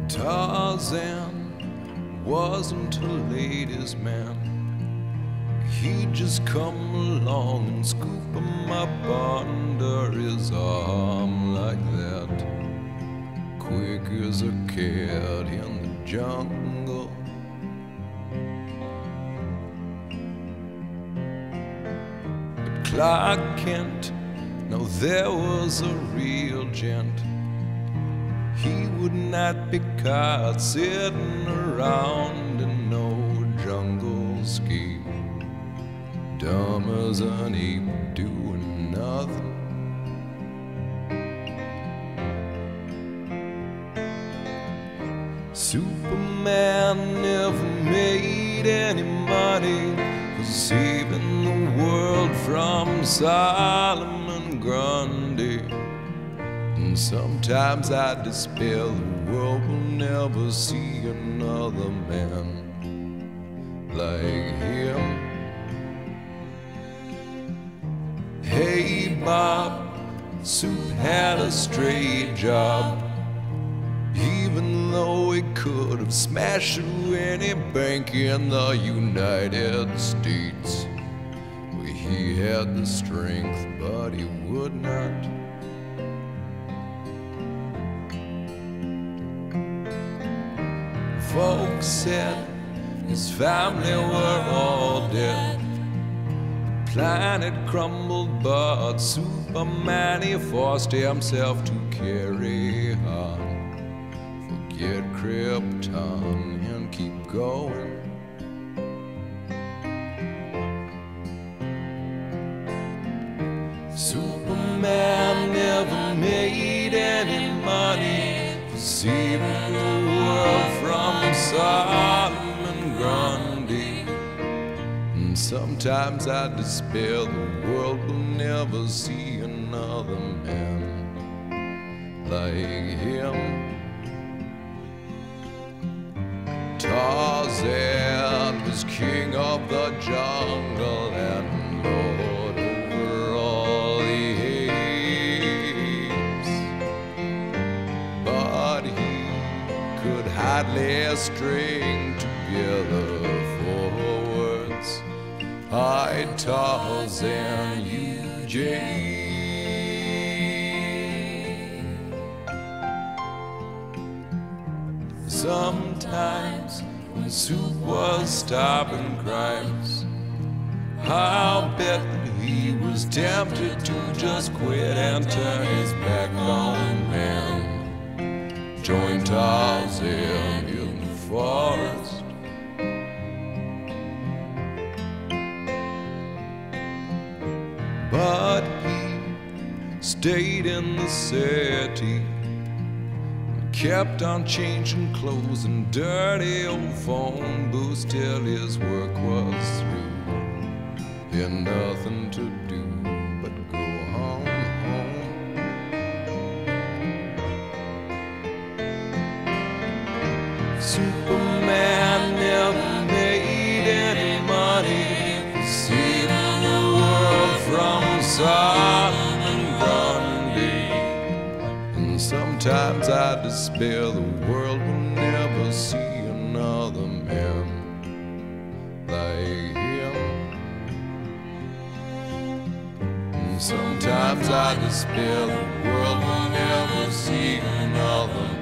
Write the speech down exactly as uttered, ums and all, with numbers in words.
Tarzan wasn't a ladies' man. He'd just come along and scoop him up under his arm like that, quick as a cat in the jungle. But Clark Kent, now there was a real gent. He would not be caught sitting around in no jungle scheme, dumb as an ape doing nothing. Superman never made any money for saving the world from Solomon Grundy. And sometimes I despair the world will never see another man like him. Hey Bob, Soup had a straight job, even though he could have smashed through any bank in the United States. Well, he had the strength, but he would not. Folks said his family were all dead. The planet crumbled, but Superman, he forced himself to carry on. Forget Krypton and keep going. Superman never made any money for saving the world from Solomon Grundy. And sometimes I despair the world will never see another man like him. Tarzan was king of the jungle and lord over all the apes, but he could hardly string together four words. I, Tarzan, you, Jane. Sometimes when Soup was stopping crimes, I'll bet that he was tempted to just quit and turn his back on man, join Tarzan in the forest. But he stayed in the city, kept on changing clothes and dirty old phone booths till his work was through. He had nothing to do but go home, home. Superman never made any money for saving the world from Solomon Grundy. And sometimes I despair the world will never see another man like him. And sometimes I despair the world will never see another man